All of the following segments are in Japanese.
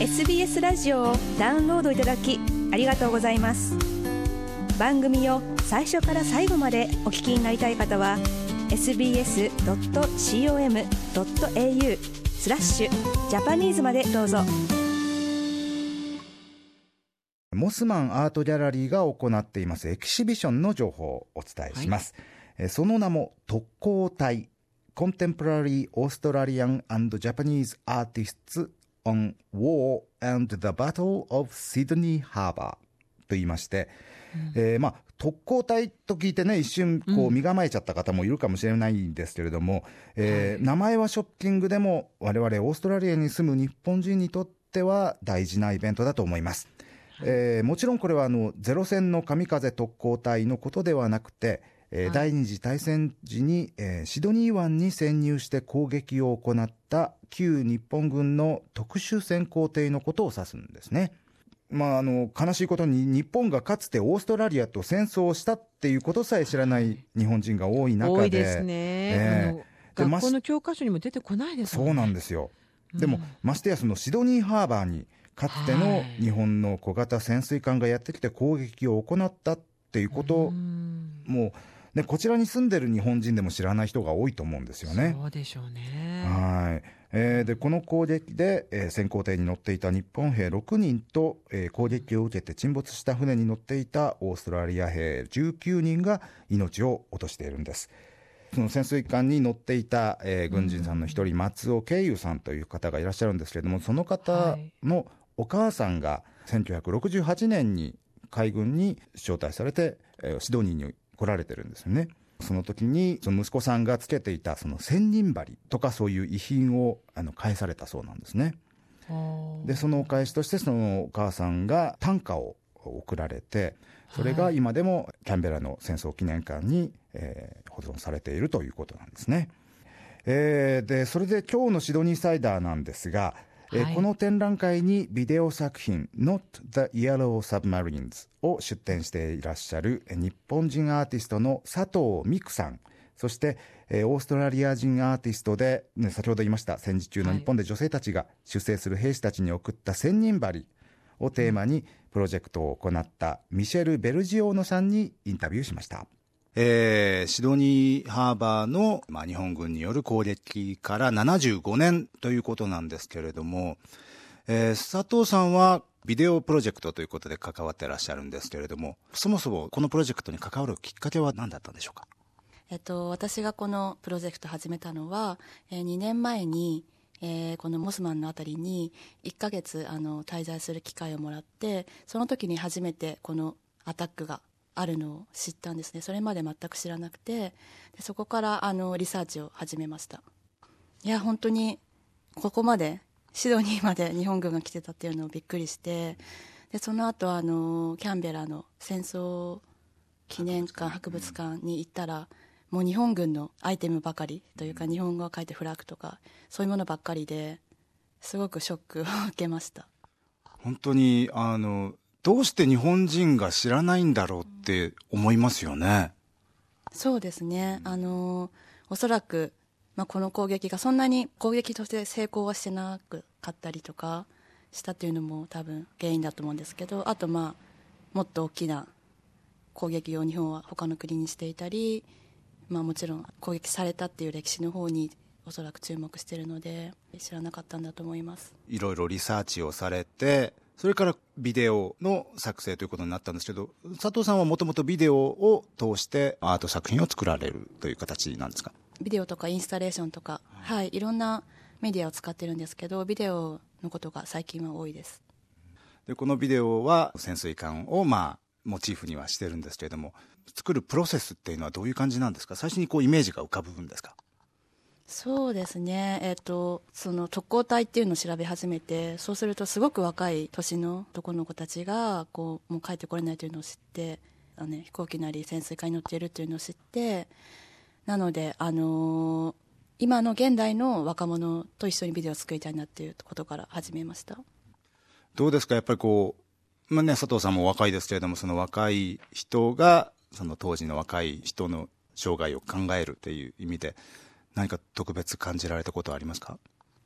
SBS ラジオをダウンロードいただきありがとうございます。番組を最初から最後までお聞きになりたい方は sbs.com.au/Japanese までどうぞ。 モスマンアートギャラリーが行っていますエキシビションの情報をお伝えします、その名も特攻隊 Contemporary Australian and Japanese Artists on War and the Battle of Sydney Harbour と言いまして、特攻隊と聞いてね一瞬こう身構えちゃった方もいるかもしれないんですけれども、名前はショッキングでも我々オーストラリアに住む日本人にとっては大事なイベントだと思います。もちろんこれはゼロ戦の神風特攻隊のことではなくて、第二次大戦時に、シドニー湾に潜入して攻撃を行った旧日本軍の特殊潜航艇のことを指すんですね。悲しいことに日本がかつてオーストラリアと戦争をしたっていうことさえ知らない日本人が多い中で、 多いですね、学校の教科書にも出てこないですもんね。 そうなんですよ。でも、ましてやそのシドニーハーバーにかつての日本の小型潜水艦がやってきて攻撃を行ったっていうこともね、こちらに住んでる日本人でも知らない人が多いと思うんですよね。 そうでしょうね。 でこの攻撃で、潜航艇に乗っていた日本兵6人と、攻撃を受けて沈没した船に乗っていたオーストラリア兵19人が命を落としているんです。その潜水艦に乗っていた、軍人さんの一人、松尾慶友さんという方がいらっしゃるんですけれども、その方のお母さんが1968年に海軍に招待されて、シドニーに来られてるんですよね。その時にその息子さんがつけていたその千人針とかそういう遺品を返されたそうなんですね。でそのお返しとしてそのお母さんが短歌を贈られて、それが今でもキャンベラの戦争記念館に、保存されているということなんですね。でそれで今日のシドニーサイダーなんですが、この展覧会にビデオ作品 Not the Yellow Submarines を出展していらっしゃる日本人アーティストの佐藤美久さん、そしてオーストラリア人アーティストで、先ほど言いました戦時中の日本で女性たちが出征する兵士たちに送った千人針をテーマにプロジェクトを行ったミシェル・ベルジオーノさんにインタビューしました。シドニーハーバーの、日本軍による攻撃から75年ということなんですけれども、佐藤さんはビデオプロジェクトということで関わっていらっしゃるんですけれども、そもそもこのプロジェクトに関わるきっかけは何だったんでしょうか？ 私がこのプロジェクトを始めたのは、2年前に、このモスマンのあたりに1ヶ月滞在する機会をもらって、その時に初めてこのアタックがあるのを知ったんですね。それまで全く知らなくて、でそこからリサーチを始めました。いや本当にここまでシドニーまで日本軍が来てたっていうのをびっくりして、でその後キャンベラの戦争記念館博物館に行ったら、もう日本軍のアイテムばかりというか、日本語が書いてフラッグとかそういうものばっかりですごくショックを受けました。 本当にどうして日本人が知らないんだろうって思いますよね。 そうですね。おそらく、この攻撃がそんなに攻撃として成功はしてなかったりとかしたっていうのも多分原因だと思うんですけど、あともっと大きな攻撃を日本は他の国にしていたり、もちろん攻撃されたっていう歴史の方におそらく注目しているので知らなかったんだと思います。 いろいろリサーチをされて、それからビデオの作成ということになったんですけど、佐藤さんはもともとビデオを通してアート作品を作られるという形なんですか？ ビデオとかインスタレーションとか、いろんなメディアを使ってるんですけど、ビデオのことが最近は多いです。 でこのビデオは潜水艦をモチーフにはしてるんですけれども、作るプロセスっていうのはどういう感じなんですか？最初にイメージが浮かぶんですか？ そうですね、その特攻隊っていうのを調べ始めて、そうするとすごく若い年の男の子たちがもう帰ってこれないというのを知って、飛行機なり潜水艦に乗っているというのを知って、なので、今の現代の若者と一緒にビデオを作りたいなっていうことから始めました。 どうですか？やっぱり佐藤さんも若いですけれども、その若い人がその当時の若い人の生涯を考えるっていう意味で何か特別感じられたことはありますか？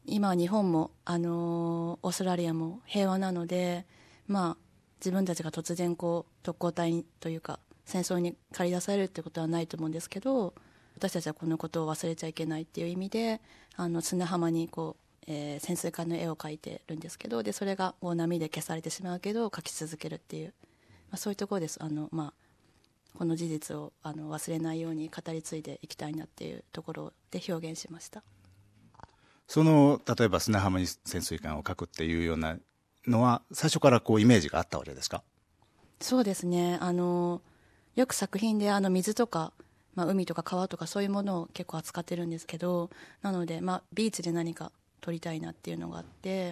今は日本も、オーストラリアも平和なので、自分たちが突然特攻隊というか戦争に駆り出されるってことはないと思うんですけど、私たちはこのことを忘れちゃいけないっていう意味で砂浜に潜水艦の絵を描いてるんですけど、でそれが波で消されてしまうけど描き続けるっていう、そういうところです。この事実を忘れないように語り継いでいきたいなっていうところで表現しました。 例えば砂浜に潜水艦を描くっていうようなのは最初からイメージがあったわけですか？ そうですね。よく作品で水とか、海とか川とかそういうものを結構扱ってるんですけど、なので、ビーチで何か撮りたいなっていうのがあって、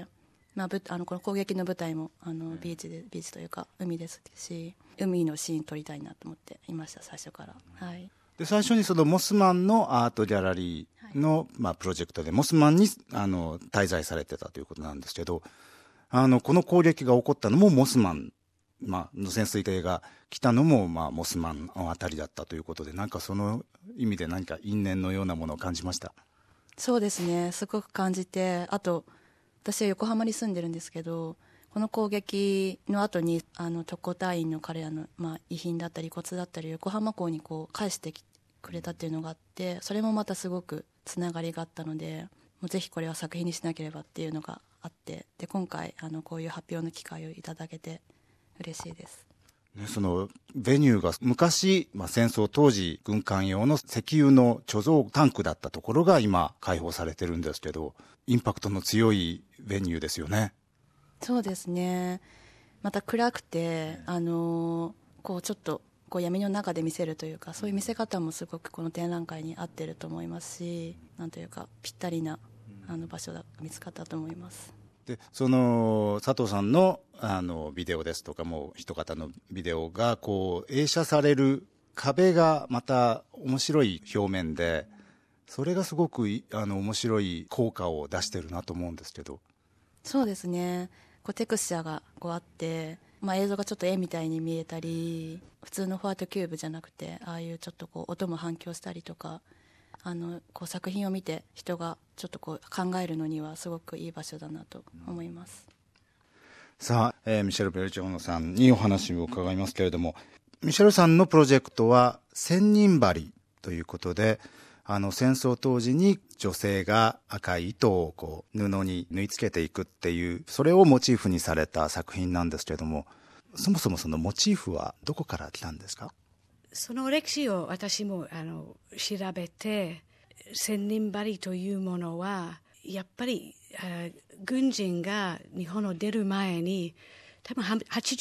この攻撃の舞台もビーチというか海ですし、海のシーン撮りたいなと思っていました、最初から。はい。 で最初にそのモスマンのアートギャラリーの、プロジェクトでモスマンに滞在されてたということなんですけど、この攻撃が起こったのもモスマン、の潜水艇が来たのも、モスマンのあたりだったということで、なんかその意味で何か因縁のようなものを感じました？ そうですね、すごく感じて、あと私は横浜に住んでるんですけど、この攻撃の後に特攻隊員の彼らの、遺品だったり遺骨だったり横浜港に返してくれたっていうのがあって、それもまたすごくつながりがあったので、もうぜひこれは作品にしなければっていうのがあって、で今回こういう発表の機会をいただけて嬉しいです。 そのベニューが昔、戦争当時軍艦用の石油の貯蔵タンクだったところが今開放されてるんですけど、インパクトの強いベニューですよね。 そうですね。また暗くて、ちょっと闇の中で見せるというか、そういう見せ方もすごくこの展覧会に合ってると思いますし、なんというかぴったりな場所が見つかったと思います。 でその佐藤さんのビデオですとか、もう一方のビデオが映写される壁がまた面白い表面で、それがすごく面白い効果を出してるなと思うんですけど。 そうですね、テクスチャーがあって、映像がちょっと絵みたいに見えたり、普通のホワイトキューブじゃなくて、ああいうちょっと音も反響したりとか、作品を見て人がちょっと考えるのにはすごくいい場所だなと思います。 さあ、ミシェル・ベルチョーノさんにお話を伺いますけれども、ミシェルさんのプロジェクトは千人針ということで、戦争当時に女性が赤い糸を布に縫い付けていくっていう、それをモチーフにされた作品なんですけれども、そもそもそのモチーフはどこから来たんですか？ その歴史を私も調べて、千人針というものはやっぱり軍人が日本を出る前に、多分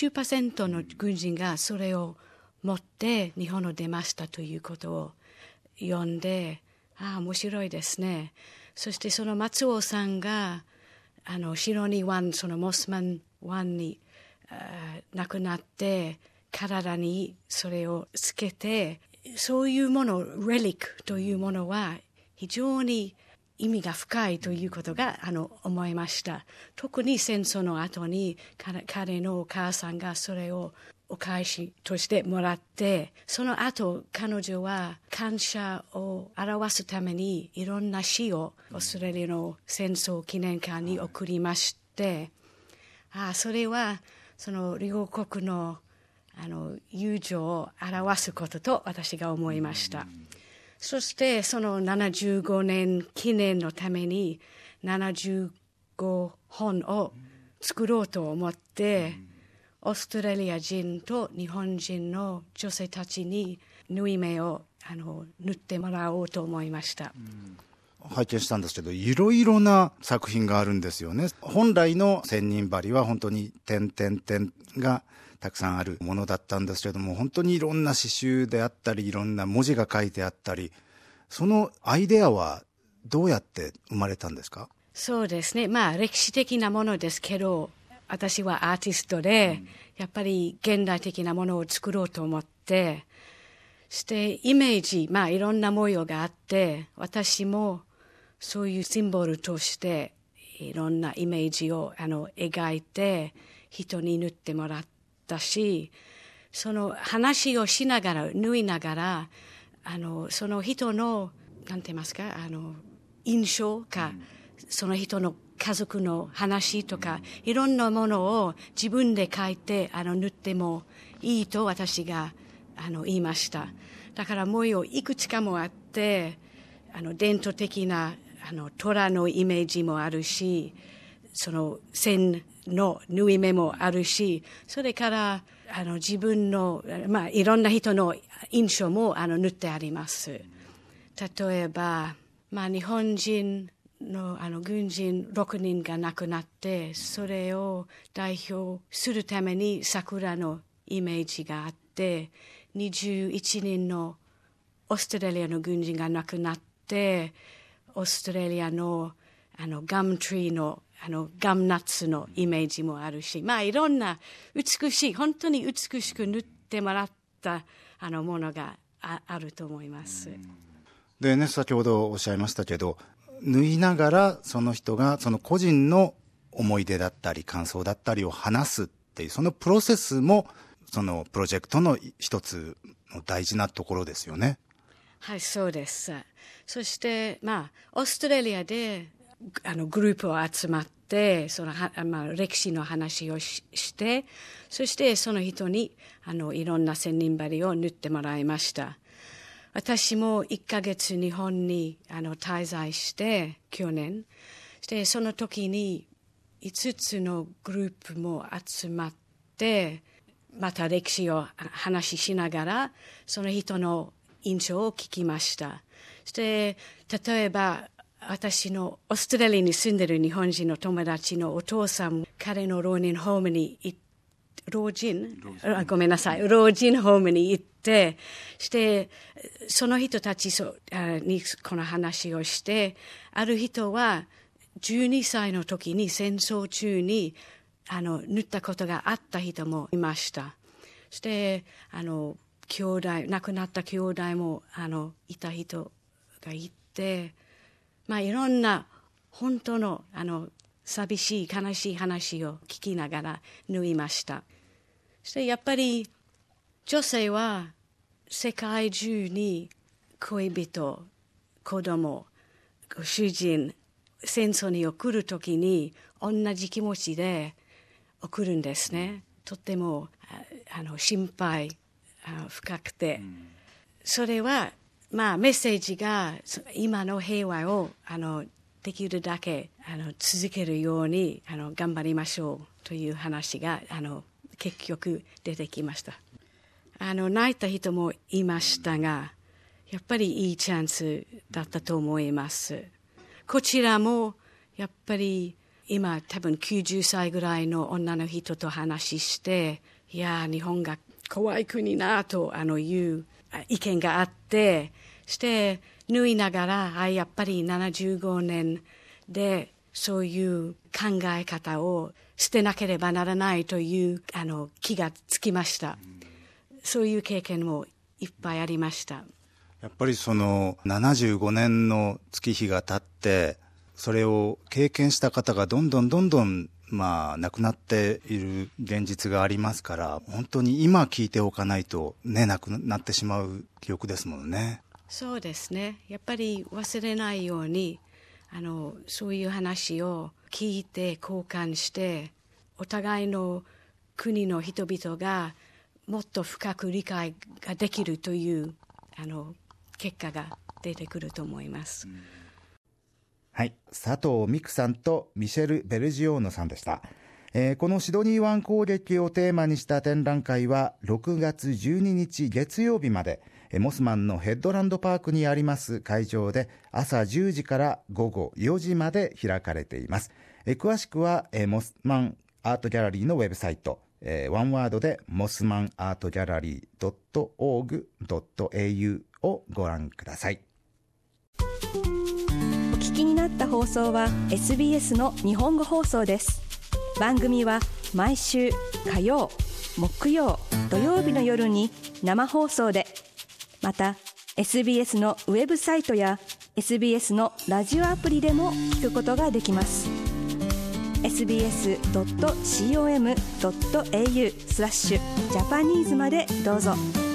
80% の軍人がそれを持って日本を出ましたということを読んで、面白いですね。そしてその松尾さんが白に湾、そのモスマン湾に亡くなって体にそれをつけて、そういうもの、レリックというものは非常に意味が深いということが思いました。特に戦争の後に彼のお母さんがそれをお返しとしてもらって、その後彼女は感謝を表すためにいろんな詩をオーストラリアの戦争記念館に送りまして、それはその両国の友情を表すことと私が思いました。そしてその75年記念のために75本を作ろうと思って、オーストラリア人と日本人の女性たちに縫い目を縫ってもらおうと思いました。 拝見したんですけど、いろいろな作品があるんですよね。本来の千人針は本当に点々点がたくさんあるものだったんですけども、本当にいろんな刺繍であったり、いろんな文字が書いてあったり、そのアイデアはどうやって生まれたんですか？ そうですね、歴史的なものですけど、私はアーティストで、やっぱり現代的なものを作ろうと思って、してイメージ、いろんな模様があって、私もそういうシンボルとしていろんなイメージを描いて人に縫ってもらったし、その話をしながら縫いながらその人のなんて言いますか印象かその人の家族の話とかいろんなものを自分で書いて塗ってもいいと私が言いました。だから模様いくつかもあって伝統的な虎のイメージもあるし、その線の縫い目もあるし、それから自分の、いろんな人の印象も塗ってあります。例えば、日本人の軍人6人が亡くなって、それを代表するために桜のイメージがあって、21人のオーストラリアの軍人が亡くなって、オーストラリアのガムトリーのガムナッツのイメージもあるし、いろんな美しい、本当に美しく塗ってもらったものがあると思います。 でね、先ほどおっしゃいましたけど、縫いながらその人がその個人の思い出だったり感想だったりを話すっていう、そのプロセスもそのプロジェクトの一つの大事なところですよね。 はい、そうです。そして、オーストラリアでグループを集まって、その歴史の話をして、そしてその人にいろんな千人針を縫ってもらいました。私も1ヶ月日本に滞在して、去年。で、その時に5つのグループも集まって、また歴史を話しながら、その人の印象を聞きました。そして、例えば、私のオーストラリアに住んでいる日本人の友達のお父さん、彼の老人ホームに老人ホームに行って、して、その人たちにこの話をして、ある人は12歳の時に戦争中に縫ったことがあった人もいました。そして、亡くなった兄弟もいた人がいて、いろんな本当の寂しい悲しい話を聞きながら縫いました。そしてやっぱり女性は世界中に恋人、子供、ご主人、戦争に送るときに同じ気持ちで送るんですね。とっても心配深くて、それはメッセージが今の平和をできるだけ続けるように頑張りましょうという話が結局出てきました。泣いた人もいましたが、やっぱりいいチャンスだったと思います。こちらもやっぱり今多分90歳ぐらいの女の人と話して、いや日本が怖い国なという意見があって、して縫いながらやっぱり75年でそういう考え方を捨てなければならないという気がつきました。そういう経験もいっぱいありました。 やっぱりその75年の月日が経ってそれを経験した方がどんどん亡くなっている現実がありますから、本当に今聞いておかないとね、亡くなってしまう記憶ですもんね。 そうですね。やっぱり忘れないようにそういう話を聞いて交換して、お互いの国の人々がもっと深く理解ができるという結果が出てくると思います。 はい、佐藤美久さんとミシェル・ベルジオーノさんでした。このシドニー湾攻撃をテーマにした展覧会は6月12日月曜日までモスマンのヘッドランドパークにあります会場で朝10時から午後4時まで開かれています。詳しくはモスマンアートギャラリーのウェブサイト、ワンワードでモスマンアートギャラリー .org.au をご覧ください。 お聞きになった放送は SBS の日本語放送です。番組は毎週火曜、木曜、土曜日の夜に生放送で、また SBS のウェブサイトや SBS のラジオアプリでも聞くことができます。sbs.com.au/Japanese までどうぞ。